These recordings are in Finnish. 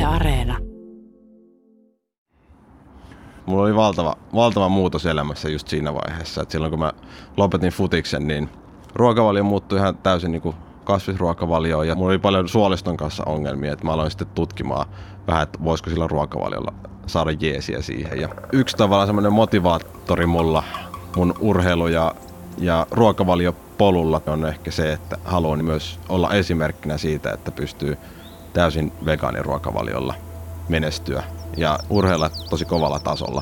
Areena. Mulla oli valtava muutos elämässä just siinä vaiheessa, että silloin kun mä lopetin futiksen, niin ruokavalio muuttui ihan täysin niin kuin kasvisruokavalioon ja mulla oli paljon suoliston kanssa ongelmia, että mä aloin sitten tutkimaan vähän, että voisiko sillä ruokavaliolla saada jeesiä siihen. Ja yksi tavallaan semmoinen motivaattori mulla mun urheilu- ja ruokavaliopolulla on ehkä se, että haluan myös olla esimerkkinä siitä, että pystyy täysin vegaaniruokavaliolla menestyä ja urheilla tosi kovalla tasolla.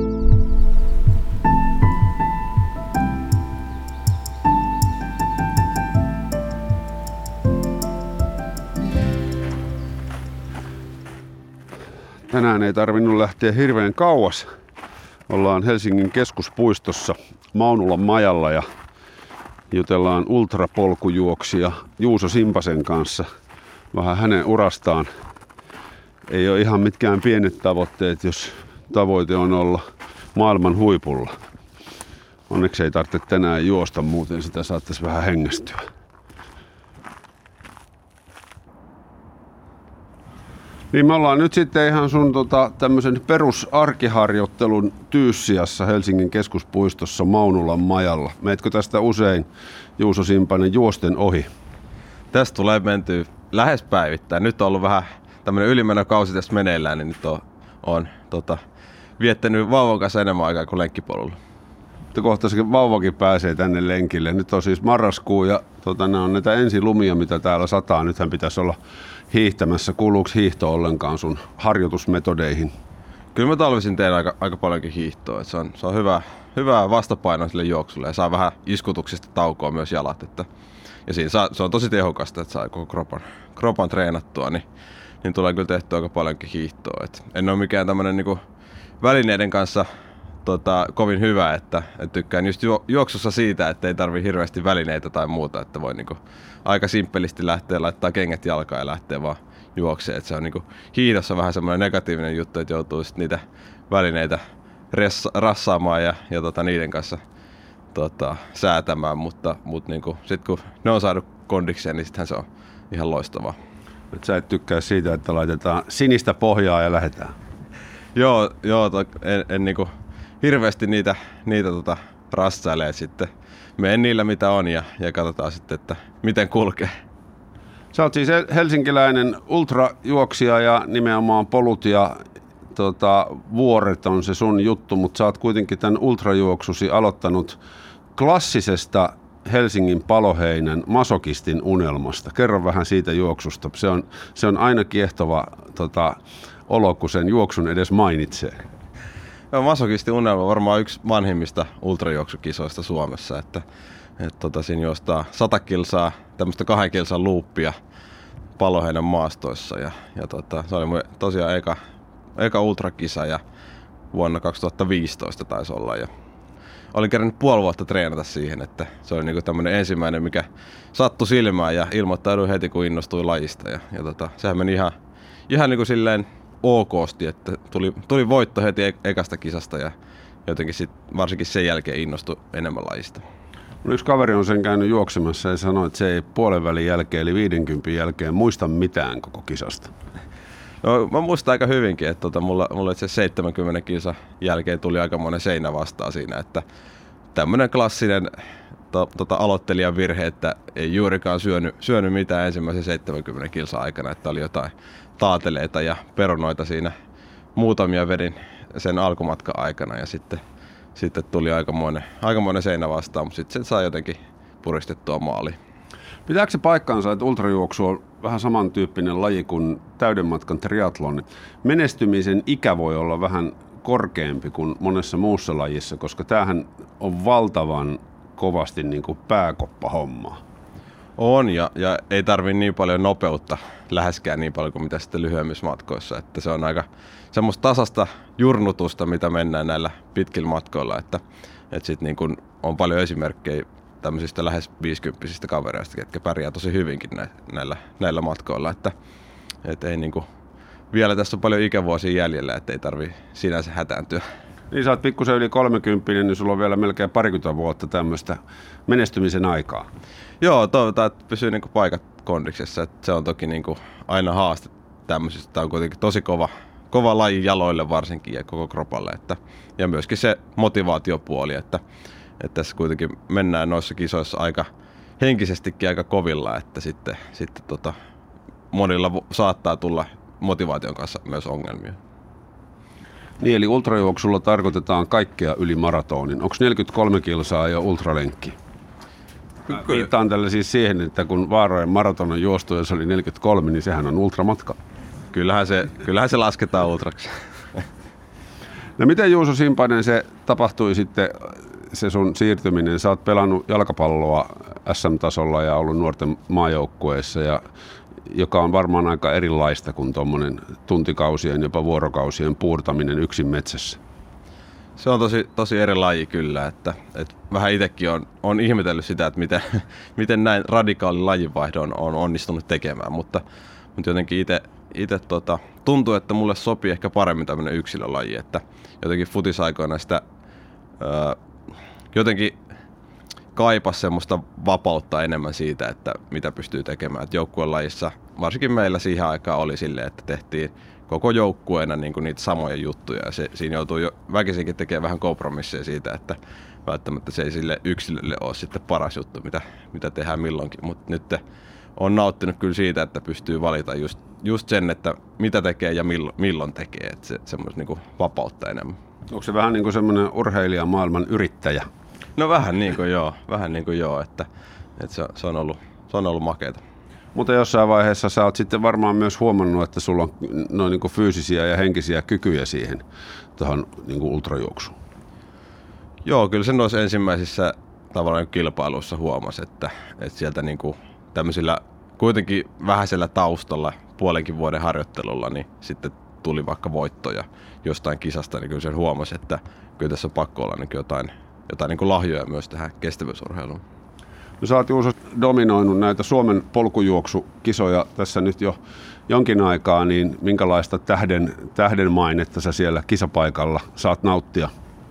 Tänään ei tarvinnut lähteä hirveän kauas. Ollaan Helsingin keskuspuistossa Maunulan majalla ja jutellaan ultrapolkujuoksija Juuso Simpasen kanssa vähän hänen urastaan. Ei ole ihan mitkään pienet tavoitteet, jos tavoite on olla maailman huipulla. Onneksi ei tarvitse tänään juosta, muuten sitä saattaisi vähän hengästyä. Niin me ollaan nyt sitten ihan sun tämmöisen perusarkiharjoittelun Tyyssiassa Helsingin keskuspuistossa Maunulan majalla. Meetkö tästä usein, Juuso Simpanen, juosten ohi? Tästä tulee mentyä lähes päivittäin. Nyt on ollut vähän tämmöinen ylimenokausi tässä meneillään, niin nyt on viettänyt vauvan kanssa enemmän aikaa kuin lenkkipolulla. Kohta se vauvakin pääsee tänne lenkille. Nyt on siis marraskuu ja nämä on näitä ensilumia, mitä täällä sataa. Nythän pitäisi olla hiihtämässä. Kuuluuko hiihto ollenkaan sun harjoitusmetodeihin? Kyllä mä talvisin teen aika paljonkin hiihtoa. Se on hyvä vastapaino sille juoksulle ja saa vähän iskutuksista taukoa myös jalat. Ja siinä se on tosi tehokasta, että saa koko kropan treenattua, niin tulee kyllä tehtyä aika paljonkin hiihtoa. En ole mikään tämmönen niinku välineiden kanssa kovin hyvä, että tykkään just juoksussa siitä, että ei tarvii hirveästi välineitä tai muuta, että voi niinku aika simppelisti lähteä, laittaa kengät jalkaan ja lähteä vaan juokseen. Et se on niinku hiihdossa vähän semmoinen negatiivinen juttu, että joutuu sit niitä välineitä rassaamaan ja niiden kanssa säätämään, mutta niinku, sit kun ne on saanut kondikseen, niin sittenhän se on ihan loistavaa. Et sä et tykkää siitä, että laitetaan sinistä pohjaa ja lähdetään? Joo, en niinku hirveästi niitä rassailee sitten. Menen niillä mitä on ja katsotaan sitten, että miten kulkee. Sä oot siis helsinkiläinen ultrajuoksija ja nimenomaan polut ja vuoret on se sun juttu, mutta sä oot kuitenkin tämän ultrajuoksusi aloittanut klassisesta Helsingin Paloheinän masokistin unelmasta. Kerro vähän siitä juoksusta. Se on aina kiehtova olo, kun sen juoksun edes mainitsee. Masokistin unelma on varmaan yksi vanhimmista ultrajuoksukisoista Suomessa, että siinä juostaa 100 kilsaa, tämmöistä 2 kilsan luuppia Paloheinän maastoissa ja se oli tosiaan eka ultrakisa ja vuonna 2015 taisi olla ja olin kerännyt puoli vuotta treenata siihen, että se oli niinku tämmöinen ensimmäinen, mikä sattui silmään ja ilmoittauduin heti kun innostuin lajista ja sehän meni ihan niinku silleen okosti, että tuli voitto heti ekasta kisasta ja jotenkin varsinkin sen jälkeen innostui enemmän lajista. Yksi kaveri on sen käynyt juoksemassa ja sanoi, että se ei puolen välin jälkeen eli 50 jälkeen muista mitään koko kisasta. No, mä muistan aika hyvinkin, että mulla itse 70 kilsan jälkeen tuli aikamoinen seinä vastaan siinä, että tämmönen klassinen aloittelijan virhe, että ei juurikaan syönyt mitään ensimmäisen 70 kilsan aikana, että oli jotain taateleita ja perunoita siinä. Muutamia vedin sen alkumatkan aikana ja sitten tuli aikamoinen seinä vastaan, mutta sitten sen sai jotenkin puristettua maaliin. Pitääkö se paikkaansa, että ultrajuoksu on vähän samantyyppinen laji kuin täyden matkan triathlon? Menestymisen ikä voi olla vähän korkeampi kuin monessa muussa lajissa, koska tämähän on valtavan kovasti niin kuin pääkoppahommaa. On ja ei tarvitse niin paljon nopeutta läheskään niin paljon kuin mitä sitten lyhyemmissä matkoissa. Että se on aika semmoista tasasta jurnutusta, mitä mennään näillä pitkillä matkoilla. Että sitten niin kun on paljon esimerkkejä tämmöisistä lähes 50-pisistä kavereista, ketkä pärjää tosi hyvinkin näillä matkoilla. Että ei niin kuin, vielä tässä on paljon ikävuosia jäljellä, että ei tarvitse sinänsä hätääntyä. Niin sä oot pikkusen yli 30, niin sulla on vielä melkein parikymmentä vuotta tämmöistä menestymisen aikaa. Joo, toivotaan, että pysyy niin kuin paikat kondiksessa. Että se on toki niin kuin aina haaste tämmöisistä. Tämä on kuitenkin tosi kova laji jaloille varsinkin ja koko kropalle. Ja myöskin se motivaatiopuoli, että tässä kuitenkin mennään noissa kisoissa aika henkisestikin aika kovilla, että sitten monilla saattaa tulla motivaation kanssa myös ongelmia. Niin, eli ultrajuoksulla tarkoitetaan kaikkea yli maratonin. Onko 43 kilsaa jo ultralenkki? Viittaan tällä siis siihen, että kun Vaarojen maraton on juostu ja se oli 43, niin sehän on ultramatka. Kyllähän se lasketaan ultraksi. No miten Juuso Simpanen se tapahtui sitten, se sun siirtyminen? Sä oot pelannut jalkapalloa SM-tasolla ja ollut nuorten maajoukkueessa, joka on varmaan aika erilaista kuin tuommoinen tuntikausien, jopa vuorokausien puurtaminen yksin metsässä. Se on tosi eri laji kyllä, että vähän itsekin on ihmetellyt sitä, että miten näin radikaali lajinvaihdon on onnistunut tekemään, mutta jotenkin itse tuntuu, että mulle sopii ehkä paremmin tämmöinen yksilölaji, että jotenkin futisaikoina sitä jotenkin kaipasi semmoista vapautta enemmän siitä, että mitä pystyy tekemään. Että joukkuelajissa, varsinkin meillä siihen aikaan oli silleen, että tehtiin koko joukkueena niin kuin niitä samoja juttuja. Ja siinä joutuu jo väkisinkin tekemään vähän kompromisseja siitä, että välttämättä se ei sille yksilölle ole sitten paras juttu, mitä tehdään milloinkin. Mutta nyt on nauttinut kyllä siitä, että pystyy valita just sen, että mitä tekee ja milloin tekee. Että se semmoista niin kuin vapautta enemmän. Onko se vähän niin kuin semmoinen urheilijamaailman yrittäjä? No vähän niin kuin joo, että se on ollut makeata. Mutta jossain vaiheessa sä oot sitten varmaan myös huomannut, että sulla on noin niin kuin fyysisiä ja henkisiä kykyjä siihen tuohon niin kuin ultrajuoksuun. Joo, kyllä sen noissa ensimmäisissä tavallaan kilpailuissa huomasi, että sieltä niin kuin tämmöisillä kuitenkin vähäisellä taustalla, puolenkin vuoden harjoittelulla, niin sitten tuli vaikka voittoja jostain kisasta, niin kyllä sen huomasi, että kyllä tässä on pakko olla niin jotain niin kuin lahjoja myös tähän kestävyysurheiluun. No, sä oot Juuso dominoinut näitä Suomen polkujuoksukisoja tässä nyt jo jonkin aikaa, niin minkälaista tähden mainetta sä siellä kisapaikalla saat nauttia?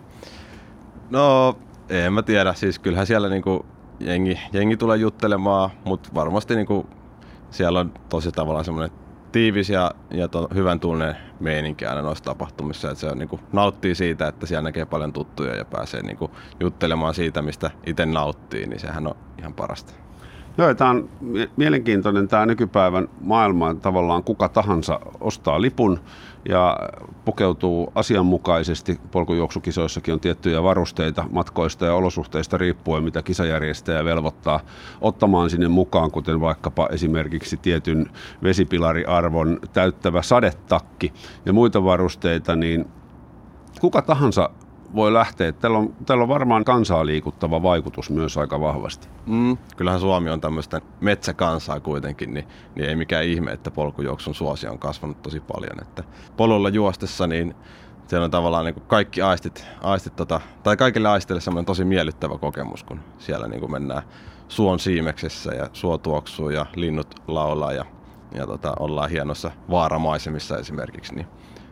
No, en mä tiedä. Siis kyllähän siellä niinku jengi tulee juttelemaan, mutta varmasti niinku siellä on tosi tavallaan semmoinen tiivis ja hyvän tunne meininki aina noissa tapahtumissa. Että se on, niinku, nauttii siitä, että siellä näkee paljon tuttuja ja pääsee niinku juttelemaan siitä, mistä itse nauttii, niin sehän on ihan parasta. Joo, tämä on mielenkiintoinen tämä nykypäivän maailma. Tavallaan kuka tahansa ostaa lipun ja pukeutuu asianmukaisesti. Polkujuoksukisoissakin on tiettyjä varusteita matkoista ja olosuhteista riippuen, mitä kisajärjestäjä velvoittaa ottamaan sinne mukaan, kuten vaikkapa esimerkiksi tietyn vesipilariarvon täyttävä sadetakki ja muita varusteita, niin kuka tahansa voi lähteä. Tällä on varmaan kansaa liikuttava vaikutus myös aika vahvasti. Kyllähän Suomi on tämmöistä metsäkansaa kuitenkin, niin ei mikään ihme, että polkujuoksun suosio on kasvanut tosi paljon. Että polulla juostessa niin siellä on tavallaan niin kuin kaikki aistit tai kaikille aisteille semmoinen tosi miellyttävä kokemus, kun siellä niin kuin mennään suon siimeksessä ja suo tuoksuu ja linnut laulaa ja ollaan hienossa vaaramaisemissa esimerkiksi,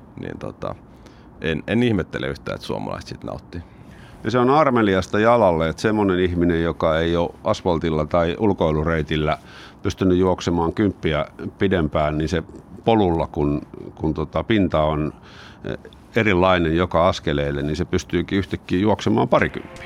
En ihmettele yhtään, että suomalaiset siitä nauttii. Ja se on armeliasta jalalle, että semmoinen ihminen, joka ei ole asfaltilla tai ulkoilureitillä pystynyt juoksemaan 10 pidempään, niin se polulla, kun pinta on erilainen joka askeleelle, niin se pystyykin yhtäkkiä juoksemaan 20.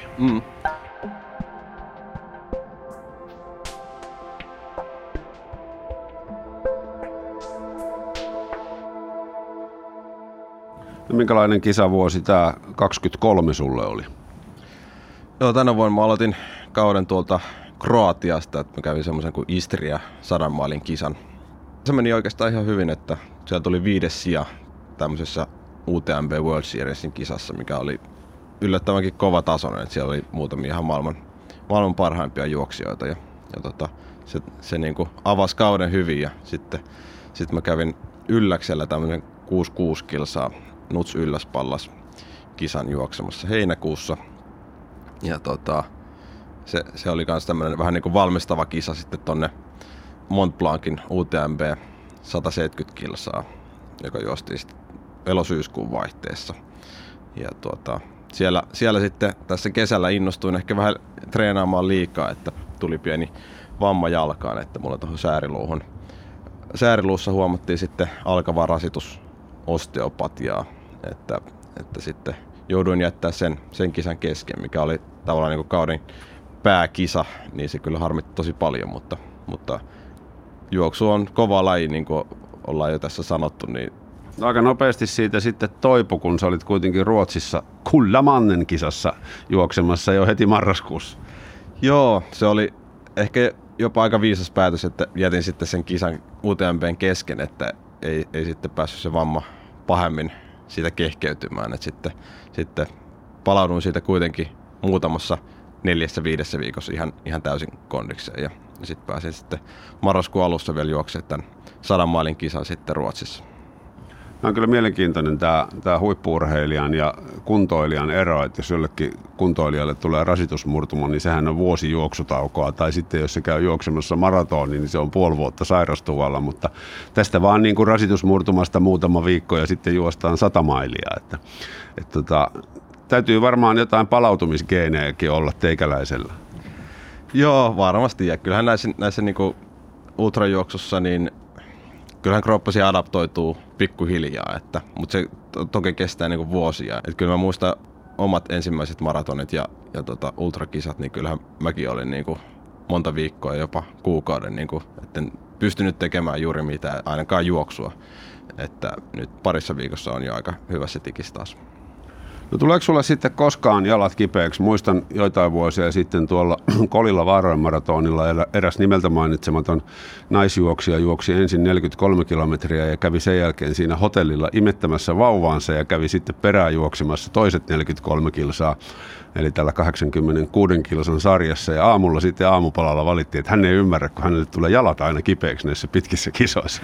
No, minkälainen kisavuosi tämä 23 sulle oli? Joo, tänä vuonna mä aloitin kauden tuolta Kroatiasta, että mä kävin semmoisen kuin Istria 100 mailin kisan. Se meni oikeastaan ihan hyvin, että siellä tuli 5. sija tämmöisessä UTMB World Seriesin kisassa, mikä oli yllättävänkin kova tasoinen, että siellä oli muutamia ihan maailman parhaimpia juoksijoita ja se niin kuin avasi kauden hyvin ja sitten mä kävin Ylläksellä tämmöisen 66 kilsaa Nuts Ylläspallas kisan juoksemassa heinäkuussa. Ja se oli kans tämmönen vähän niinku valmistava kisa sitten tonne Mont Blancin UTMB 170 kilsaa, joka juostiin sitten elosyyskuun vaihteessa. Ja siellä sitten tässä kesällä innostuin ehkä vähän treenaamaan liikaa, että tuli pieni vamma jalkaan, että mulla tuohon sääriluuhun sääriluussa huomattiin sitten alkava rasitus osteopatiaa, että sitten jouduin jättää sen kisan kesken, mikä oli tavallaan niin kuin kauden pääkisa, niin se kyllä harmitti tosi paljon, mutta juoksu on kova laji, niin kuin ollaan jo tässä sanottu. Niin aika nopeasti siitä sitten toipu, kun sä olit kuitenkin Ruotsissa Kullamannen kisassa juoksemassa jo heti marraskuussa. Joo, se oli ehkä jopa aika viisas päätös, että jätin sitten sen kisan UTMB:n kesken, että ei sitten päässyt se vamma pahemmin siitä kehkeytymään. Että sitten palauduin siitä kuitenkin muutamassa 4-5 viikossa ihan täysin kondikseen ja sitten pääsin sitten marraskuun alussa vielä juoksemaan tämän 100 mailin kisan sitten Ruotsissa. Tämä on kyllä mielenkiintoinen tämä huippu-urheilijan ja kuntoilijan ero, että jos jollekin kuntoilijalle tulee rasitusmurtuma, niin sehän on vuosi juoksutaukoa, tai sitten jos se käy juoksemassa maratonin, niin se on puoli vuotta sairastuvalla, mutta tästä vaan niin kuin rasitusmurtumasta muutama viikko ja sitten juostaan 100 mailia, että täytyy varmaan jotain palautumisgeenejäkin olla teikäläisellä. Joo, varmasti, ja kyllähän näissä niin kuin ultrajuoksussa, niin kyllähän kroppasi adaptoituu pikkuhiljaa, mutta se toki kestää niin kuin vuosia. Et kyllä mä muistan omat ensimmäiset maratonit ja ultrakisat, niin kyllähän mäkin olin niin kuin monta viikkoa, jopa kuukauden, niin kuin, etten pystynyt tekemään juuri mitään, ainakaan juoksua. Että nyt parissa viikossa on jo aika hyvässä tikissä taas. No tuleeko sulla sitten koskaan jalat kipeäksi? Muistan joitain vuosia sitten tuolla Kolilla Vaarojen maratonilla eräs nimeltä mainitsematon naisjuoksija juoksi ensin 43 kilometriä ja kävi sen jälkeen siinä hotellilla imettämässä vauvaansa ja kävi sitten perään juoksemassa toiset 43 kilsaa, eli tällä 86 kilsan sarjassa. Ja aamulla sitten aamupalalla valittiin, että hän ei ymmärrä, kun hänelle tulee jalat aina kipeäksi näissä pitkissä kisoissa.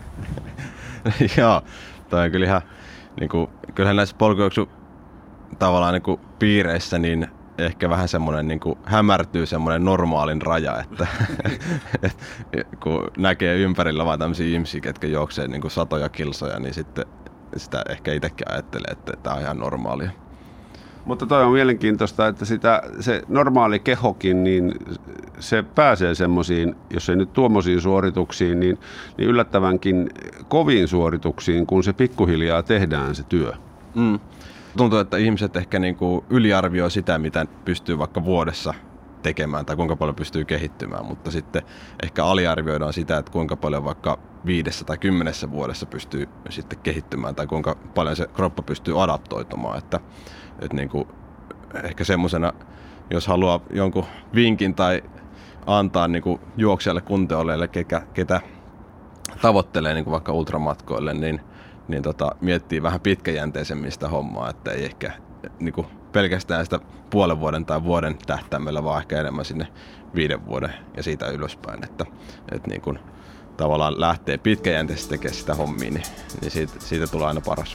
Joo, toi on kyllä ihan, niin kuin, kyllähän näissä polkujuoksu tavallaan niin kuin piireissä niin ehkä vähän semmoinen niin kuin hämärtyy semmoinen normaalin raja, että kun näkee ympärillä vaan tämmöisiä ihmisiä, ketkä juoksee niin kuin satoja kilsoja, niin sitten sitä ehkä itsekin ajattelee, että tämä on ihan normaalia. Mutta toi on mielenkiintoista, että se normaali kehokin, niin se pääsee semmoisiin, jos ei nyt tuommoisiin suorituksiin, niin yllättävänkin koviin suorituksiin, kun se pikkuhiljaa tehdään se työ. Tuntuu, että ihmiset ehkä niin kuin yliarvioi sitä, mitä pystyy vaikka vuodessa tekemään tai kuinka paljon pystyy kehittymään, mutta sitten ehkä aliarvioidaan sitä, että kuinka paljon vaikka 5 tai 10 vuodessa pystyy sitten kehittymään tai kuinka paljon se kroppa pystyy adaptoitumaan. Että niin kuin ehkä semmoisena, jos haluaa jonkun vinkin tai antaa niin kuin juoksijalle, kuntoilijalle, ketä tavoittelee niin kuin vaikka ultramatkoille, niin miettii vähän pitkäjänteisemmin sitä hommaa, että ei ehkä niin kuin pelkästään sitä puolen vuoden tai vuoden tähtäimellä, vaan ehkä enemmän sinne 5 vuoden ja siitä ylöspäin, että niin kuin tavallaan lähtee pitkäjänteisesti tekemään sitä hommia, niin siitä tulee aina paras.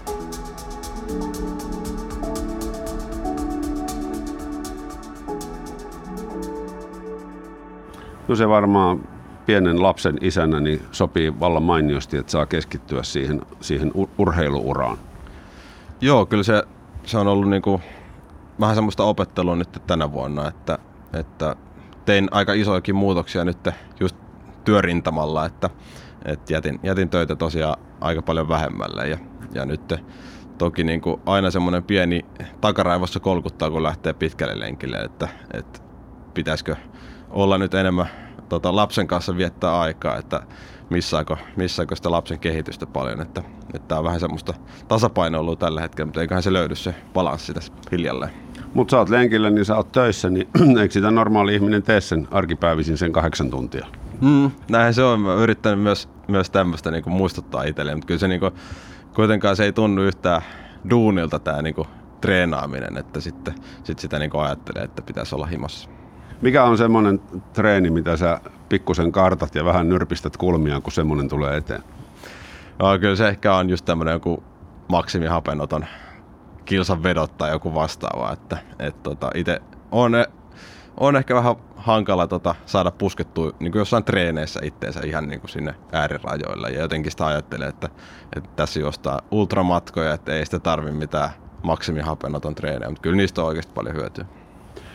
No se varmaan pienen lapsen isänä niin sopii vallan mainiosti, että saa keskittyä siihen urheiluuraan. Joo, kyllä se on ollut niinku vähän semmoista opettelua nyt tänä vuonna, että tein aika isojakin muutoksia nyt just työrintamalla, että jätin töitä tosiaan aika paljon vähemmälle ja nyt toki niinku aina semmoinen pieni takaraivossa kolkuttaa, kun lähtee pitkälle lenkille, että pitäisikö olla nyt enemmän lapsen kanssa viettää aikaa, että missaako sitä lapsen kehitystä paljon, että tää on vähän semmoista tasapainoilua tällä hetkellä, mutta eiköhän se löydy se balanssi tässä hiljalleen. Mutta sä oot lenkillä, niin sä oot töissä, niin eikö sitä normaali ihminen tee sen arkipäivisin sen 8 tuntia? Näinhän se on. Mä yrittänyt myös tämmöistä niinku muistuttaa itselleen, mutta kyllä se niinku, kuitenkaan se ei tunnu yhtään duunilta tää niinku treenaaminen, että sitten sitä niinku ajattelee, että pitäisi olla himassa. Mikä on semmoinen treeni, mitä sä pikkusen kartat ja vähän nyrpistät kulmia, kun semmoinen tulee eteen? No, kyllä se ehkä on just tämmöinen joku maksimihapenoton kilsan vedot tai joku vastaava, että itse on ehkä vähän hankala saada puskettua niin kuin jossain treeneissä itteensä ihan niin kuin sinne äärirajoille ja jotenkin sitä ajattelee, että tässä juostaa ultramatkoja, että ei sitä tarvitse mitään maksimihapenoton treenejä, mutta kyllä niistä on oikeasti paljon hyötyä.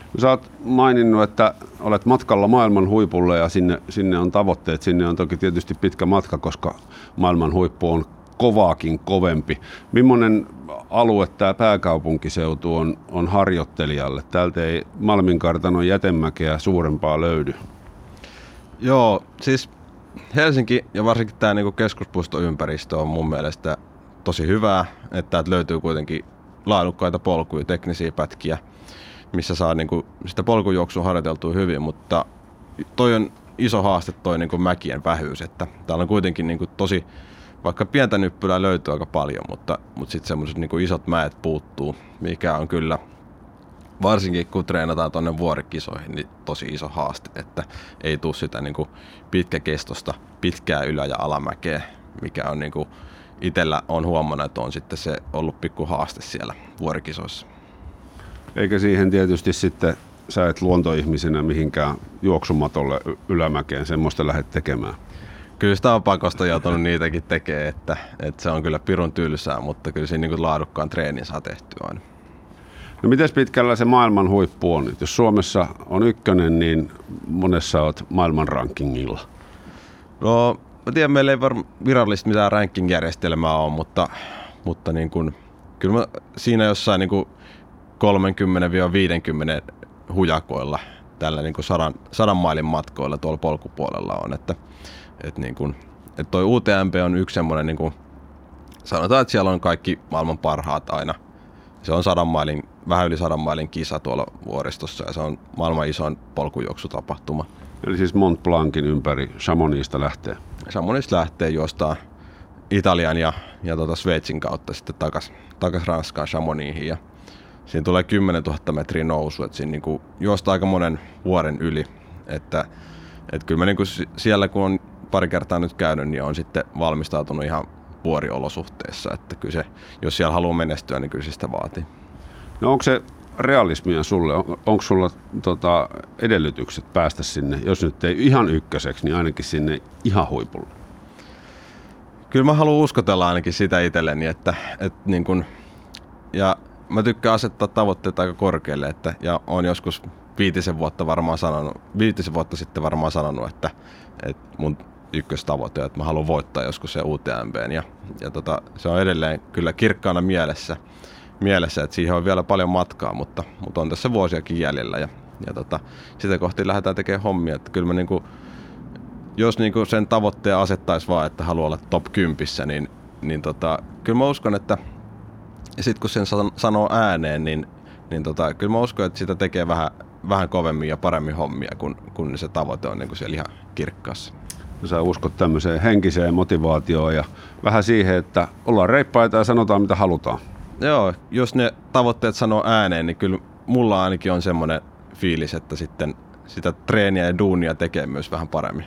Sä oot maininnut, että olet matkalla maailman huipulle ja sinne on tavoitteet. Sinne on toki tietysti pitkä matka, koska maailman huippu on kovaakin kovempi. Millainen alue tämä pääkaupunkiseutu on harjoittelijalle? Täältä ei Malminkartanon jätemäkeä suurempaa löydy. Joo, siis Helsinki ja varsinkin tämä niinku keskuspuistoympäristö on mun mielestä tosi hyvää, että täältä löytyy kuitenkin laadukkaita polkuja, teknisiä pätkiä, missä saa niinku sitä polkujuoksua harjoiteltua hyvin, mutta toi on iso haaste toi niinku mäkien vähyys, että täällä on kuitenkin niinku tosi, vaikka pientä nyppylää löytyy aika paljon, mutta sitten semmoiset niinku isot mäet puuttuu, mikä on kyllä, varsinkin kun treenataan tuonne vuorikisoihin, niin tosi iso haaste, että ei tule sitä niinku pitkäkestosta pitkää ylä- ja alamäkeä, mikä on niinku itsellä on huomannut, että on sitten se ollut pikku haaste siellä vuorikisoissa. Eikä siihen tietysti sitten sä et luontoihmisenä mihinkään juoksumatolle ylämäkeen semmoista lähdet tekemään. Kyllä sitä on pakosta joutunut niitäkin tekemään, että se on kyllä pirun tylsää, mutta kyllä siinä niin laadukkaan treenin saa tehtyä aina. No miten pitkällä se maailman huippu on? Jos Suomessa on ykkönen, niin monessa olet maailman rankingilla? No mä tiedän, meillä ei virallisesti mitään ranking-järjestelmää ole, mutta niin kuin, kyllä mä siinä jossain niin kuin 30-50 hujakoilla, tällä niin kuin 100 mailin matkoilla tuolla polkupuolella on, että toi UTMP on yksi semmoinen, niin kuin, sanotaan, että siellä on kaikki maailman parhaat aina. Se on 100 mailin, vähän yli 100 mailin kisa tuolla vuoristossa ja se on maailman isoin polkujuoksutapahtuma. Eli siis Mont Blancin ympäri Chamonixsta lähtee? Chamonix lähtee juostaan Italian ja Sveitsin kautta sitten takas Ranskaan Chamonixin ja siinä tulee 10 000 metriä nousu, että siinä niinku juostaa aika monen vuoren yli, että kyllä mä niinku siellä kun on pari kertaa nyt käynyt, niin on sitten valmistautunut ihan vuoriolosuhteissa, että kyllä se, jos siellä haluaa menestyä, niin kyllä se sitä vaatii. No onko se realismia sulle? Onko sulla edellytykset päästä sinne, jos nyt ei ihan ykköseksi, niin ainakin sinne ihan huipulle? Kyllä mä haluan uskotella ainakin sitä itselleni, että niin kun, ja mä tykkään asettaa tavoitteet aika korkealle, ja on joskus 5 vuotta sitten varmaan sanonut, että mun ykköstavoite, että mä haluan voittaa joskus se UTMB:n ja se on edelleen kyllä kirkkaana mielessä, että siihen on vielä paljon matkaa, mutta on tässä vuosiakin jäljellä ja sitä kohti lähdetään tekemään hommia, että kyllä mä niinku, jos niinku sen tavoitteen asettaisi vaan, että haluaa olla top 10, niin kyllä mä uskon, että ja sit kun sen sanoo ääneen, niin kyllä mä uskon, että sitä tekee vähän kovemmin ja paremmin hommia, kun se tavoite on niinku siellä ihan kirkkaassa. Sä uskot tämmöiseen henkiseen motivaatioon ja vähän siihen, että ollaan reippaita ja sanotaan mitä halutaan. Joo, jos ne tavoitteet sanoo ääneen, niin kyllä mulla ainakin on semmoinen fiilis, että sitten sitä treeniä ja duunia tekee myös vähän paremmin.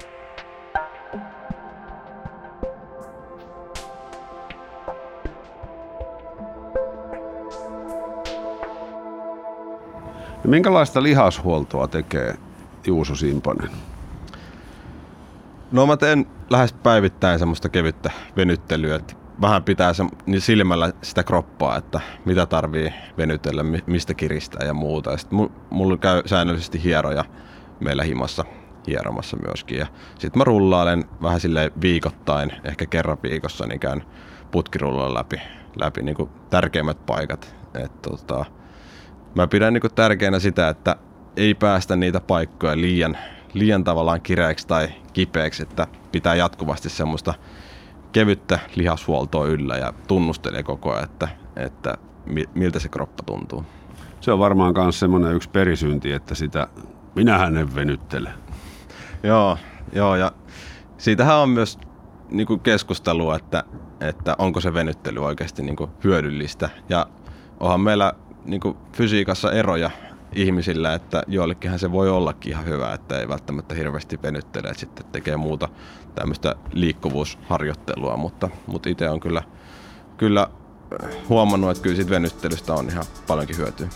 Ja minkälaista lihashuoltoa tekee Juuso Simpanen? No mä teen lähes päivittäin semmoista kevyttä venyttelyä, että vähän pitää niin silmällä sitä kroppaa, että mitä tarvii venytellä, mistä kiristää ja muuta. Sitten mulla käy säännöllisesti hieroja meillä himassa hieromassa myöskin. Ja sitten mä rullailen vähän silleen viikoittain, ehkä kerran viikossa, niin käyn putkirullalla läpi niin kuin tärkeimmät paikat. Mä pidän niin kuin tärkeänä sitä, että ei päästä niitä paikkoja liian tavallaan kireäksi tai kipeäksi, että pitää jatkuvasti semmoista kevyttä lihashuoltoa yllä ja tunnustelee koko ajan, että miltä se kroppa tuntuu. Se on varmaan myös semmoinen yksi perisynti, että sitä minähän en venyttele. Joo, ja siitähän on myös niinku keskustelua, että onko se venyttely oikeasti niinku hyödyllistä. Ja onhan meillä niinku fysiikassa eroja ihmisillä, että joillekinhan se voi ollakin ihan hyvä, että ei välttämättä hirveästi venyttele, että sitten tekee muuta tämmöistä liikkuvuusharjoittelua, mutta itse on kyllä huomannut, että kyllä siitä venyttelystä on ihan paljonkin hyötyä.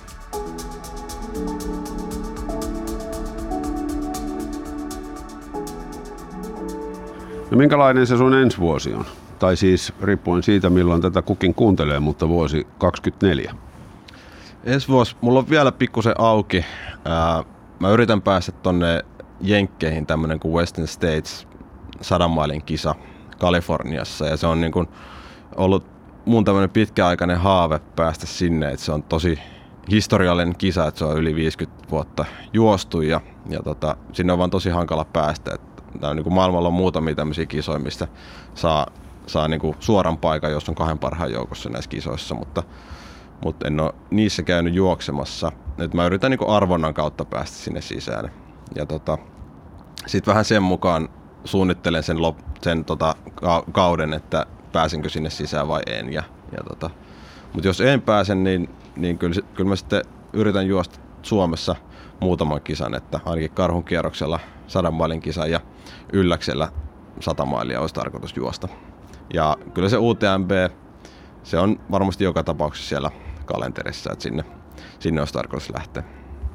No minkälainen se sun ensi vuosi on? Tai siis riippuen siitä, milloin tätä kukin kuuntelee, mutta vuosi 2024. Ensi vuosi mulla on vielä pikkusen auki. Mä yritän päästä tonne Jenkkeihin tämmönen kuin Western States 100 mailin kisa Kaliforniassa, ja se on niin kuin ollut mun tämmönen pitkäaikainen haave päästä sinne, että se on tosi historiallinen kisa, että se on yli 50 vuotta juostu ja sinne on vaan tosi hankala päästä. Tää on niin kuin maailmalla on muutamia tämmöisiä kisoja, mistä saa niin kuin suoran paikan, jos on 2 parhaan joukossa näissä kisoissa, mutta en ole niissä käynyt juoksemassa. Nyt mä yritän niin kuin arvonnan kautta päästä sinne sisään. Ja sitten vähän sen mukaan suunnittelen sen kauden, että pääsenkö sinne sisään vai en. Mutta jos en pääse, niin kyllä mä sitten yritän juosta Suomessa muutaman kisan, että ainakin Karhun kierroksella 100 mailin kisan ja Ylläksellä 100 mailia olisi tarkoitus juosta. Ja kyllä se UTMB, se on varmasti joka tapauksessa siellä kalenterissa, että sinne olisi tarkoitus lähteä.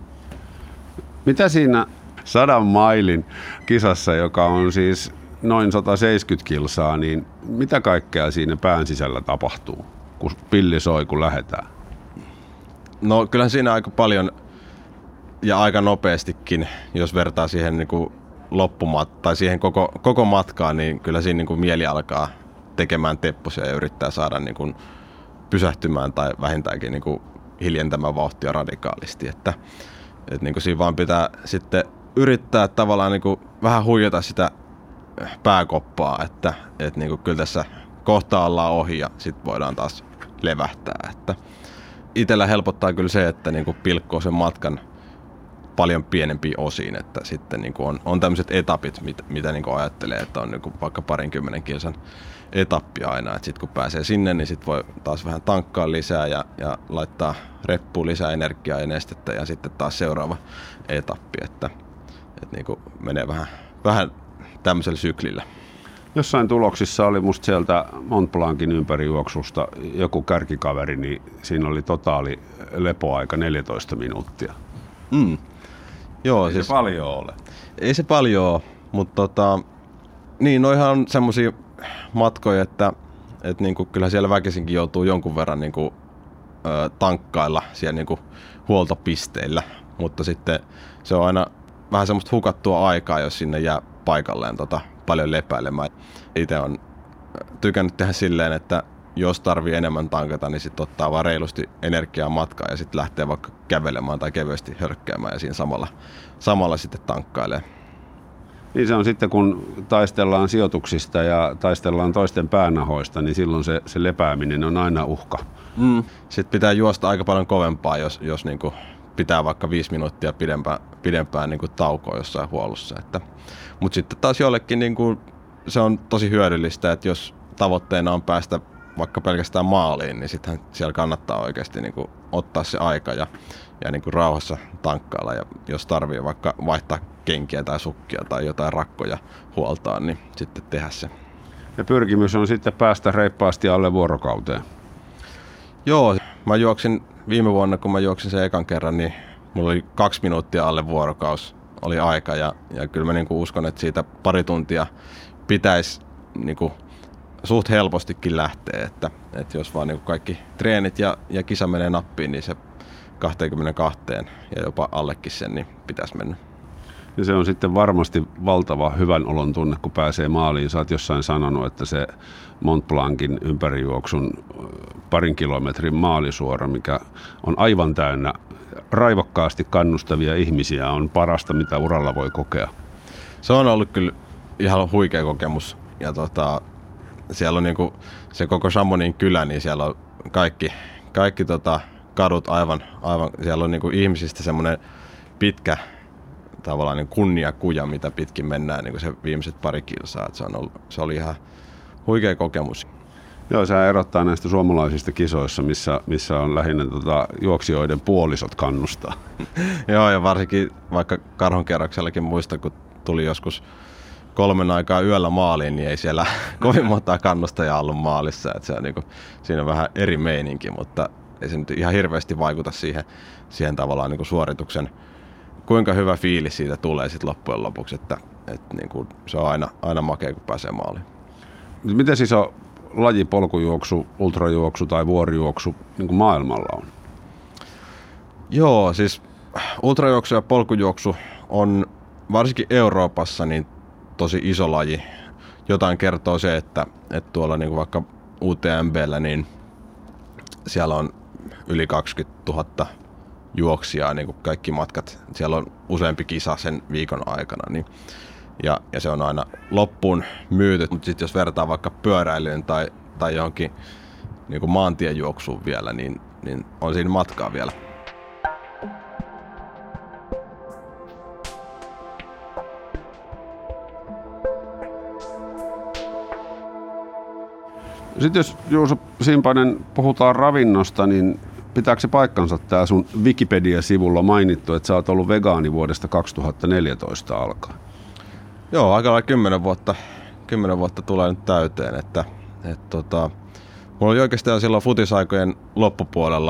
Mitä siinä 100 mailin kisassa, joka on siis noin 170 kilsaa, niin mitä kaikkea siinä pään sisällä tapahtuu, kun pilli soi, kun lähdetään? No kyllähän siinä aika paljon ja aika nopeastikin, jos vertaa siihen niin kuin tai siihen koko matkaan, niin kyllä siinä niin kuin mieli alkaa tekemään tepposia ja yrittää saada niin kuin pysähtymään tai vähintäänkin niin kuin hiljentämään vauhtia radikaalisti. Että niin kuin siinä vaan pitää sitten yrittää tavallaan niin kuin vähän huijata sitä pääkoppaa, että niin kuin kyllä tässä kohta ollaan ohi ja sitten voidaan taas levähtää. Että itsellä helpottaa kyllä se, että niin kuin pilkkoo sen matkan paljon pienempiin osiin, että sitten niin kuin on tämmöiset etapit, mitä niin kuin ajattelee, että on niin kuin vaikka 20 kilsan etappi aina, että sitten kun pääsee sinne, niin sitten voi taas vähän tankkaa lisää ja laittaa reppuun lisää energiaa ja nestettä ja sitten taas seuraava etappi, että niin kuin menee vähän tämmöisellä syklillä. Jossain tuloksissa oli musta sieltä Mont Blancin ympärijuoksusta joku kärkikaveri, niin siinä oli totaali lepoaika 14 minuuttia. Joo, ei siis se paljon ole. Ei se paljon ole, mutta niin noihan on semmosia matkoja, että niinku, kyllä siellä väkisinkin joutuu jonkun verran niinku, tankkailla siellä niinku, huoltopisteillä, mutta sitten se on aina vähän semmoista hukattua aikaa, jos sinne jää paikalleen paljon lepäilemään. Itse on tykännyt tehdä silleen, että jos tarvii enemmän tankata, niin sitten ottaa vaan reilusti energiaa matkaa ja sitten lähtee vaikka kävelemään tai kevyesti hölkkäämään ja siinä samalla sitten tankkailee. Niin se on sitten, kun taistellaan sijoituksista ja taistellaan toisten päännahoista, niin silloin se lepääminen on aina uhka. Sitten pitää juosta aika paljon kovempaa, jos niinku pitää vaikka 5 minuuttia pidempään niinku taukoa jossain huollossa. Mutta sitten taas jollekin niinku, se on tosi hyödyllistä, että jos tavoitteena on päästä vaikka pelkästään maaliin, niin sittenhän siellä kannattaa oikeasti niinku ottaa se aika ja niinku rauhassa tankkailla. Ja jos tarvii vaikka vaihtaa kenkiä tai sukkia tai jotain rakkoja huoltaa, niin sitten tehdä se. Ja pyrkimys on sitten päästä reippaasti alle vuorokauteen. Joo, mä juoksin viime vuonna, kun mä juoksin sen ekan kerran, niin mulla oli 2 minuuttia alle vuorokaus oli aika ja kyllä mä niinku uskon, että siitä pari tuntia pitäisi niinku suht helpostikin lähteä, että jos vaan niinku kaikki treenit ja kisa menee nappiin, niin se 22 ja jopa allekin sen, niin pitäisi mennä. Ja se on sitten varmasti valtava hyvän olon tunne, kun pääsee maaliin. Sä oot jossain sanonut, että se Mont Blancin ympärijuoksun 2 kilometrin maalisuora, mikä on aivan täynnä raivokkaasti kannustavia ihmisiä, on parasta, mitä uralla voi kokea. Se on ollut kyllä ihan huikea kokemus. Ja siellä on niinku se koko Chamonixin kylä, niin siellä on kaikki kadut aivan siellä on niinku ihmisistä semmoinen pitkä tavallaan niin kunniakuja, mitä pitkin mennään niin se viimeiset 2 kilsaa. Että se oli ihan huikea kokemus. Joo, se erottaa näistä suomalaisista kisoissa, missä on lähinnä juoksijoiden puolisot kannustaa. Joo, ja varsinkin vaikka Karhunkierroksellakin muista, kun tuli joskus 3 aikaa yöllä maaliin, niin ei siellä kovin montaa kannustajaa ollut maalissa. Että se on siinä on vähän eri meininki, mutta ei se nyt ihan hirveästi vaikuta siihen tavallaan niin suorituksen, kuinka hyvä fiilis siitä tulee sitten loppujen lopuksi, että niin kuin se on aina makea, kun pääsee maaliin. Miten siis on laji polkujuoksu, ultrajuoksu tai vuorijuoksu niin kuin maailmalla on? Joo, siis ultrajuoksu ja polkujuoksu on varsinkin Euroopassa niin tosi iso laji. Jotain kertoo se, että tuolla niin kuin vaikka UTMB:llä niin siellä on yli 20 000 juoksijaa, niin kuin kaikki matkat. Siellä on useampi kisa sen viikon aikana. Niin, ja se on aina loppuun myyty. Mutta sitten jos vertaa vaikka pyöräilyyn tai johonkin niin kuin maantiejuoksuun vielä, niin on siinä matkaa vielä. Sitten jos Juuso Simpanen puhutaan ravinnosta, niin pitääkö se paikkansa tää sun Wikipedia-sivulla mainittu, että sä oot ollut vegaani vuodesta 2014 alkaen? Joo, aika lailla 10 vuotta tulee nyt täyteen, että mulla oli oikeastaan silloin futisaikojen loppupuolella,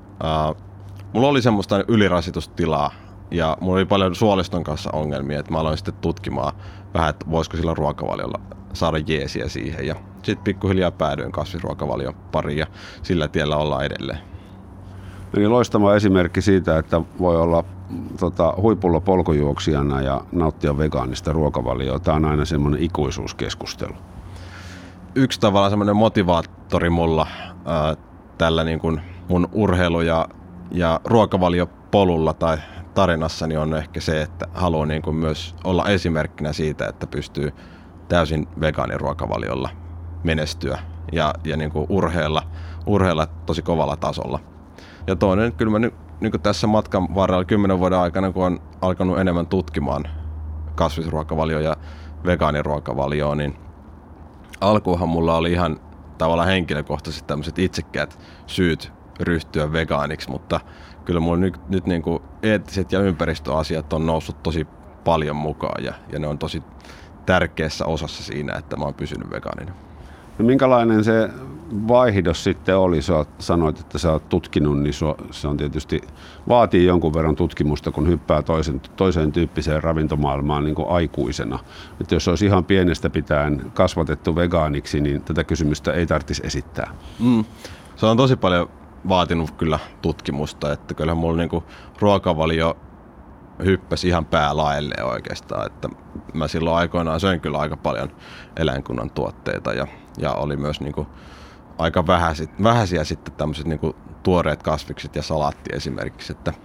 mulla oli semmoista ylirasitustilaa ja mulla oli paljon suoliston kanssa ongelmia, että mä aloin sitten tutkimaan vähän, että voisiko sillä ruokavaliolla saada jeesiä siihen ja sitten pikkuhiljaa päädyin kasvisruokavalion pariin ja sillä tiellä ollaan edelleen. Eli loistava esimerkki siitä, että voi olla huipulla polkujuoksijana ja nauttia vegaanista ruokavalioa. Tämä on aina semmoinen ikuisuuskeskustelu. Yksi tavallaan semmoinen motivaattori mulla tällä niin kuin mun urheilu- ja ruokavaliopolulla tai tarinassani on ehkä se, että haluan niin kuin myös olla esimerkkinä siitä, että pystyy täysin vegaaniruokavaliolla menestyä ja niin kuin urheilla tosi kovalla tasolla. Ja toinen, kyllä mä niin kuin tässä matkan varrella 10 vuoden aikana, kun on alkanut enemmän tutkimaan kasvisruokavalio ja vegaaniruokavalioa, niin alkuunhan mulla oli ihan tavallaan henkilökohtaisesti tämmöiset itsekkäät syyt ryhtyä vegaaniksi, mutta kyllä mulla nyt niin kuin eettiset ja ympäristöasiat on noussut tosi paljon mukaan ja ne on tosi tärkeässä osassa siinä, että mä oon pysynyt vegaanina. No minkälainen se vaihdos sitten oli? Sä sanoit, että sä oot tutkinut, niin se on tietysti vaatii jonkun verran tutkimusta, kun hyppää toiseen tyyppiseen ravintomaailmaan niin kuin aikuisena. Että jos olisi ihan pienestä pitäen kasvatettu vegaaniksi, niin tätä kysymystä ei tarvitsisi esittää. Se on tosi paljon vaatinut kyllä tutkimusta, että kyllähän mulla niin kuin ruokavalio hyppäsi ihan päälaelleen oikeastaan, että mä silloin aikoinaan söin kyllä aika paljon eläinkunnan tuotteita ja oli myös niinku aika vähäisiä sitten tämmöiset niinku tuoreet kasvikset ja salaatti esimerkiksi, että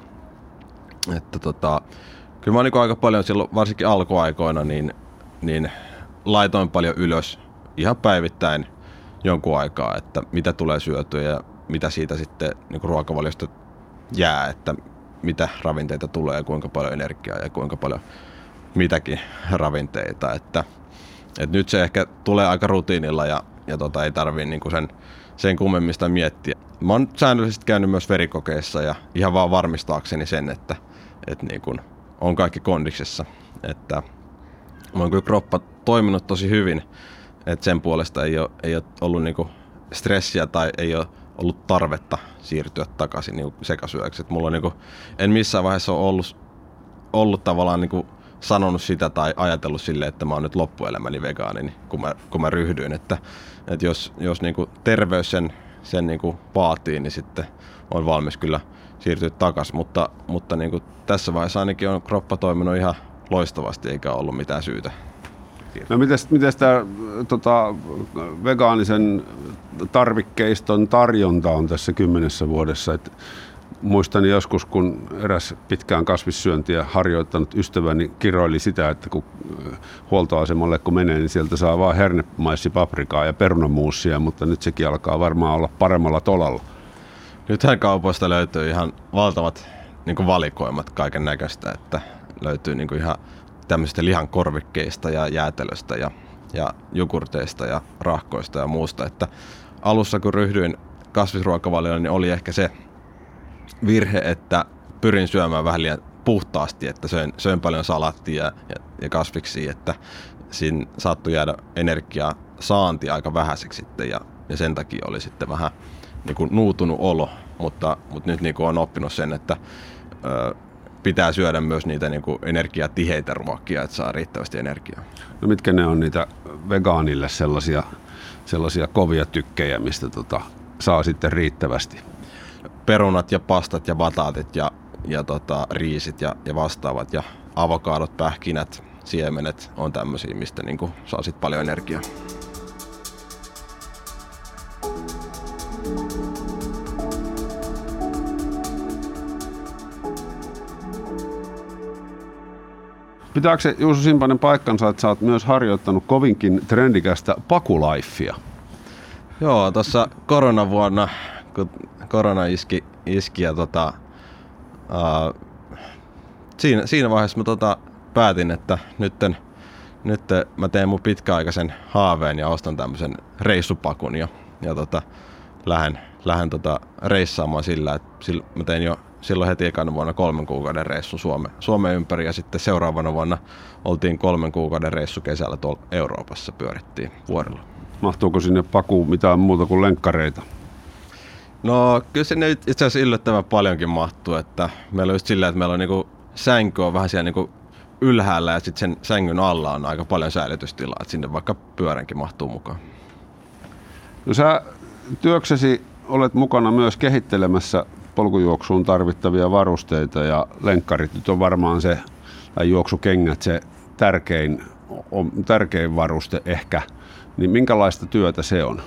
kyllä mä niinku aika paljon silloin varsinkin alkuaikoina niin laitoin paljon ylös ihan päivittäin jonkun aikaa, että mitä tulee syötyä ja mitä siitä sitten niinku ruokavaliosta jää, että mitä ravinteita tulee, kuinka paljon energiaa ja kuinka paljon mitäkin ravinteita. Että nyt se ehkä tulee aika rutiinilla ja ei tarvii niinku sen kummemmista miettiä. Mä oon säännöllisesti käynyt myös verikokeissa ja ihan vaan varmistaakseni sen, että niinku on kaikki kondiksessa. Että mä oon kyllä kroppa toiminut tosi hyvin, että sen puolesta ei ole ollut niinku stressiä tai ei ole ollut tarvetta siirtyä takaisin niin sekasyöksi. Mulla on niin en missään vaiheessa ole ollut tavallaan niin sanonut sitä tai ajatellut silleen, että mä oon nyt loppuelämäni vegaani, niin kun mä ryhdyin. Että jos niin terveys sen niin vaatii, niin sitten on valmis kyllä siirtyä takaisin. Mutta niin tässä vaiheessa ainakin on kroppa toiminut ihan loistavasti eikä ollut mitään syytä. No miten tämä vegaanisen tarvikkeiston tarjonta on tässä 10 vuodessa? Muistan joskus, kun eräs pitkään kasvissyöntiä harjoittanut ystäväni kiroili sitä, että kun huoltoasemalle kun menee, niin sieltä saa vaan hernemaisipaprikaa ja perunamuusia, mutta nyt sekin alkaa varmaan olla paremmalla tolalla. Nythän kaupoista löytyy ihan valtavat niin valikoimat kaiken näköistä, että löytyy niin ihan tämmöisistä lihan korvikkeista ja jäätelöstä ja jogurteista ja rahkoista ja muusta. Että alussa kun ryhdyin kasvisruokavalioon, niin oli ehkä se virhe, että pyrin syömään vähän liian puhtaasti, että söin paljon salaattia ja kasviksia, että siinä saattoi jäädä energiaa saanti aika vähäiseksi sitten ja sen takia oli sitten vähän niin kuin nuutunut olo, mutta nyt niin kuin on oppinut sen, että pitää syödä myös niitä niin kuin energiatiheitä ruokia, että saa riittävästi energiaa. No mitkä ne on niitä vegaanille sellaisia kovia tykkejä, mistä saa sitten riittävästi? Perunat ja pastat ja bataatit riisit ja vastaavat ja avokadot, pähkinät, siemenet on tämmöisiä, mistä niinku saa sit paljon energiaa. Pitääkö se, Juuso Simpanen, paikkansa, että sä oot myös harjoittanut kovinkin trendikästä pakulifea? Joo, tuossa koronavuonna, kun korona iski ja siinä vaiheessa mä päätin, että nyt mä teen mun pitkäaikaisen haaveen ja ostan tämmöisen reissupakun ja lähden reissaamaan sillä, että mä tein jo silloin heti ekana vuonna 3 kuukauden reissun Suomen ympäri ja sitten seuraavana vuonna oltiin 3 kuukauden reissu kesällä tuolla Euroopassa, pyörittiin vuorilla. Mahtuuko sinne pakuun mitään muuta kuin lenkkareita? No kyllä sinne itse asiassa yllättävän paljonkin mahtuu, että meillä on just silleen, että meillä on niinku sänky on vähän siellä niinku ylhäällä ja sitten sen sängyn alla on aika paljon säilytystilaa, että sinne vaikka pyöränkin mahtuu mukaan. No sä työksesi olet mukana myös kehittelemässä polkujuoksuun tarvittavia varusteita ja lenkkarit nyt on varmaan se, tai juoksukengät se tärkein varuste ehkä, niin minkälaista työtä se on?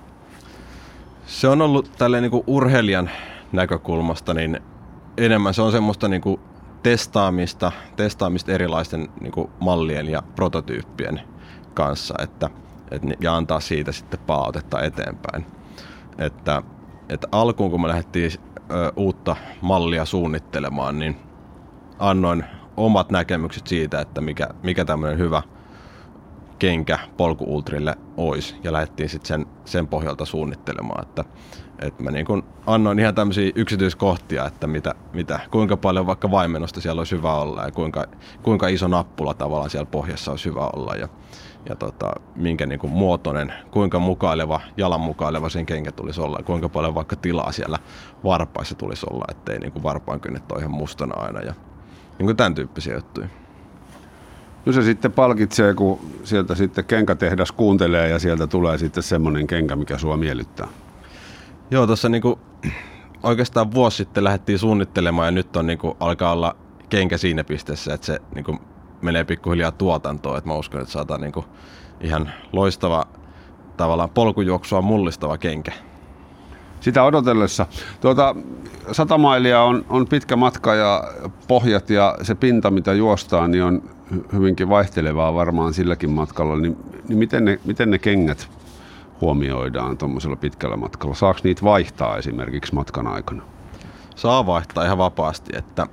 Se on ollut tälleen niinku urheilijan näkökulmasta, niin enemmän se on semmoista niinku testaamista erilaisten niinku mallien ja prototyyppien kanssa, ja antaa siitä sitten palautetta eteenpäin. Että alkuun kun me lähdettiin uutta mallia suunnittelemaan, niin annoin omat näkemykset siitä, että mikä tämmöinen hyvä kenkä polku-ultrille olisi, ja lähdettiin sitten sen pohjalta suunnittelemaan, että mä niin kun annoin ihan tämmöisiä yksityiskohtia, että kuinka paljon vaikka vaimennosta siellä olisi hyvä olla ja kuinka iso nappula tavallaan siellä pohjassa olisi hyvä olla ja minkä niin kuin muotoinen, kuinka jalan mukaileva sen kenkä tulisi olla ja kuinka paljon vaikka tilaa siellä varpaissa tulisi olla, ettei niin kuin varpainkynnet ole ihan mustana aina ja niin kuin tämän tyyppisiä juttuja. No se sitten palkitsee, kun sieltä sitten kenkätehdas kuuntelee ja sieltä tulee sitten semmoinen kenkä, mikä sua miellyttää. Joo, tuossa niinku oikeastaan vuosi sitten lähdettiin suunnittelemaan ja nyt on niinku alkaa olla kenkä siinä pisteessä, että se niinku menee pikkuhiljaa tuotantoon. Et mä uskon, että saadaan niinku ihan loistava tavallaan polkujuoksua mullistava kenkä. Sitä odotellessa. 100 mailia on pitkä matka ja pohjat ja se pinta, mitä juostaan, niin on hyvinkin vaihtelevaa varmaan silläkin matkalla. Niin miten ne kengät huomioidaan tuommoisella pitkällä matkalla? Saako niitä vaihtaa esimerkiksi matkan aikana? Saa vaihtaa ihan vapaasti, että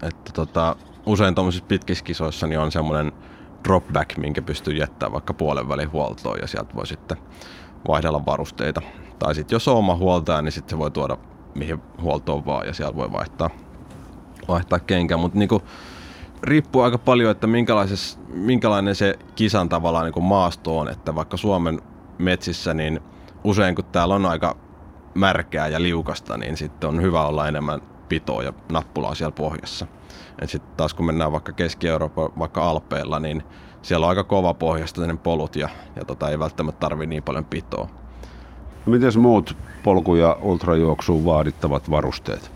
usein tuommoisissa pitkissä kisoissa niin on semmoinen dropback, minkä pystyy jättämään vaikka puolen välin huoltoon ja sieltä voi sitten vaihdella varusteita. Tai sitten jos on oma huoltaja, niin sitten se voi tuoda mihin huoltoon vaan ja sieltä voi vaihtaa kenkä. Mutta niinku, riippuu aika paljon, että minkälainen se kisan tavallaan niinku maasto on. Että vaikka Suomen metsissä, niin usein kun täällä on aika märkää ja liukasta, niin sitten on hyvä olla enemmän pitoa ja nappulaa siellä pohjassa. Sitten taas kun mennään vaikka Keski-Euroopan, vaikka Alpeilla, niin siellä on aika kova pohjastainen polut ja ei välttämättä tarvitse niin paljon pitoa. No mites muut polku- ja ultrajuoksuun vaadittavat varusteet?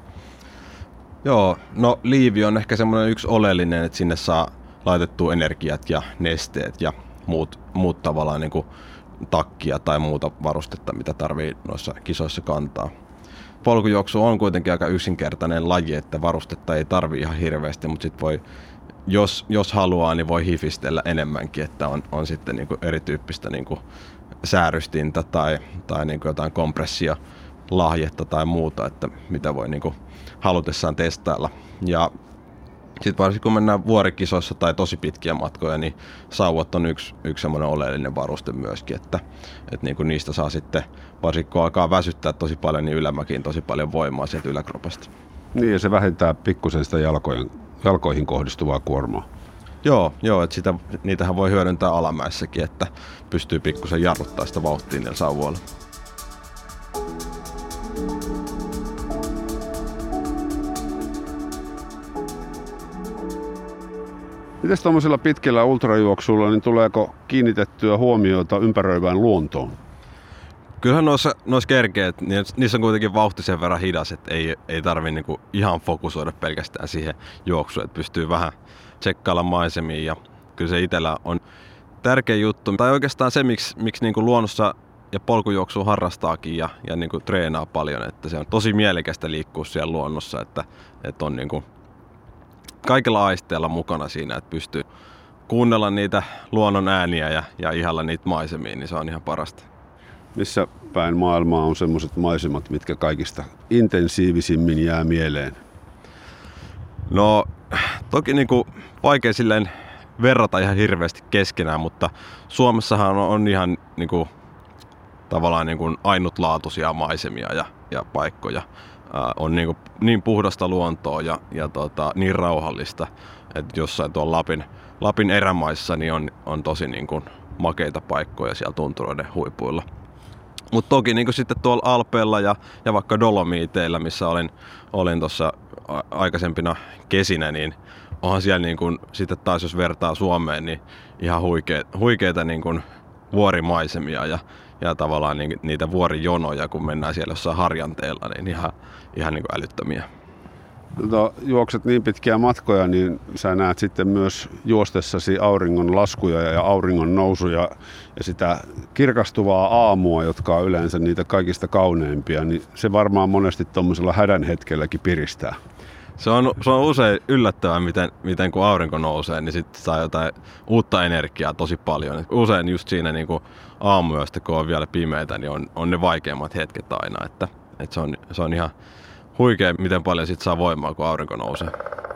Joo, no liivi on ehkä semmoinen yksi oleellinen, että sinne saa laitettua energiat ja nesteet ja muut tavallaan niin kuin takkia tai muuta varustetta, mitä tarvii noissa kisoissa kantaa. Polkujuoksu on kuitenkin aika yksinkertainen laji, että varustetta ei tarvii ihan hirveästi, mutta sit voi, jos haluaa, niin voi hifistellä enemmänkin, että on sitten niin kuin erityyppistä niin kuin säärystintä tai niin kuin jotain kompressiolahjetta tai muuta, että mitä voi niin kuin halutessaan testailla. Ja sitten varsinkin kun mennään vuorikisoissa tai tosi pitkiä matkoja, niin sauvat on yksi semmoinen oleellinen varuste myöskin, että niin kuin niistä saa sitten, varsinkin kun alkaa väsyttää tosi paljon, niin ylämäkiin tosi paljon voimaa sieltä yläkropasta. Niin, ja se vähentää pikkusen sitä jalkoihin kohdistuvaa kuormaa. Joo, että niitähän voi hyödyntää alamäessäkin, että pystyy pikkusen jarruttaa sitä vauhtia niillä sauvoilla. Mites tuollaisella pitkällä ultrajuoksulla, niin tuleeko kiinnitettyä huomiota ympäröivään luontoon? Kyllähän noissa kerkeet, niissä on kuitenkin vauhti sen verran hidas, että ei tarvitse niinku ihan fokusoida pelkästään siihen juoksuun, että pystyy vähän tsekkailla maisemia ja kyllä se itsellä on tärkeä juttu. Tai oikeastaan se, miksi niinku luonnossa ja polkujuoksua harrastaakin ja niinku treenaa paljon, että se on tosi mielekästä liikkua siellä luonnossa, että on niinku kaikilla aisteilla mukana siinä, että pystyy kuunnella niitä luonnon ääniä ja ihailla niitä maisemia, niin se on ihan parasta. Missä päin maailmaa on semmoiset maisemat, mitkä kaikista intensiivisimmin jää mieleen? No toki niinku vaikea silleen verrata ihan hirveästi keskenään, mutta Suomessahan on ihan niinku tavallaan niinku ainutlaatuisia maisemia ja paikkoja. On niinku niin puhdasta luontoa ja niin rauhallista, että jossain tuolla Lapin erämaissa niin on tosi niinku makeita paikkoja siellä tunturoiden huipuilla. Mutta toki niin sitten tuolla Alpeilla ja vaikka Dolomiiteilla, missä olin tuossa aikaisempina kesinä, niin onhan siellä niin kun, sitten taas jos vertaa Suomeen, niin ihan huikeita niin kun vuorimaisemia ja tavallaan niitä vuorijonoja, kun mennään siellä jossain harjanteella, niin ihan niin kuin älyttömiä. Juokset niin pitkiä matkoja, niin sä näet sitten myös juostessasi auringon laskuja ja auringon nousuja ja sitä kirkastuvaa aamua, jotka on yleensä niitä kaikista kauneimpia, niin se varmaan monesti tuommoisella hädän hetkelläkin piristää. Se on usein yllättävää, miten kun aurinko nousee, niin sitten saa jotain uutta energiaa tosi paljon. Usein just siinä niin kuin aamuyöstä, kun on vielä pimeitä, niin on ne vaikeimmat hetket aina. Että se on ihan huikea, miten paljon sit saa voimaa, kun aurinko nousee.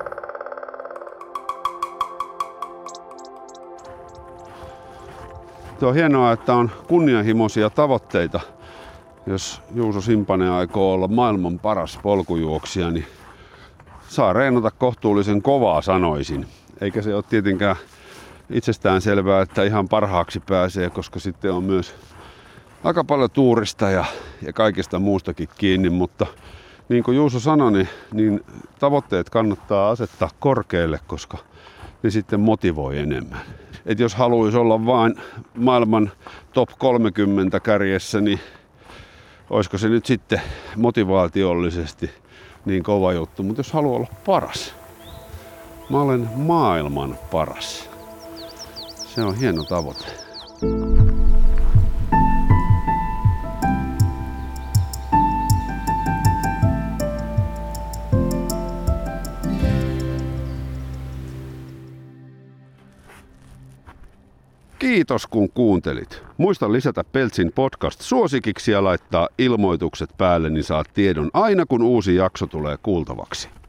Tuo on hienoa, että on kunnianhimoisia tavoitteita. Jos Juuso Simpanen aikoo olla maailman paras polkujuoksija, niin saa reenata kohtuullisen kovaa, sanoisin. Eikä se ole tietenkään itsestään selvää, että ihan parhaaksi pääsee, koska sitten on myös aika paljon tuurista ja kaikista muustakin kiinni, mutta niin kuin Juuso sanoi, niin tavoitteet kannattaa asettaa korkealle, koska ne sitten motivoi enemmän. Et jos haluaisi olla vain maailman top 30 kärjessä, niin olisiko se nyt sitten motivaatiollisesti niin kova juttu. Mutta jos haluaa olla paras, mä olen maailman paras. Se on hieno tavoite. Kiitos kun kuuntelit. Muista lisätä Peltsin podcast suosikiksi ja laittaa ilmoitukset päälle, niin saat tiedon aina kun uusi jakso tulee kuultavaksi.